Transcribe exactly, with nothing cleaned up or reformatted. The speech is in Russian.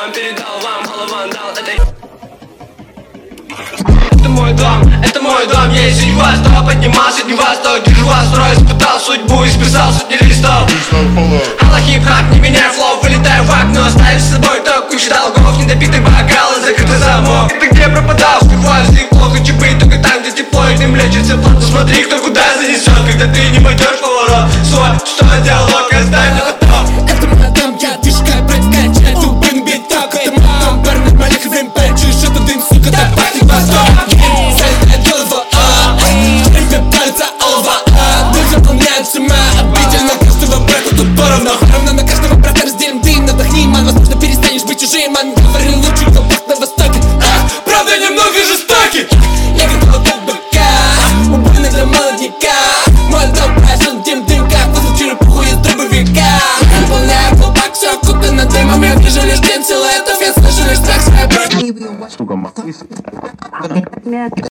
вам передал, вам голован дал. Это Это мой дом, это мой дом. Я из синего стола поднимался, не восток. Держу вас, строй, испытал судьбу и списал сотни листов. Алла хип-хап, не меняй флоу, вылетаю в окно. Оставив с собой то кучу долгов, недопитый бокал и закрытый замок. Ты где пропадал? Сбиваю с них плохо, чипы, только там, где тепло и дым лечится плохо. Смотри, кто куда занесет, когда ты не пойдешь поворот. Свой, что диалог, оставь на потом. Это мой дом, я фишка, прокачаю тупым биток. Это мой дом, бар нормальных время, чуешь, это дым, сука, так пахнет восток. Сальная голова, а, время пальца, ова, а. Дым заполняет ума, обитель на каждого брата тут поровну. Ровно на каждого брата разделим дым, надохни, ман, возможно, перестанешь быть чужим, ман. Говорил лучший компакт на востоке, а, правда немного жестокий. Я готова как быка, убойный для молодняка. Мой дом пашен, дым, дым, как возле черепуху из дробовика. Наполняю колпак, все окутано дымом, я вижу лишь дым силуэтов, я слышу лишь страх своей.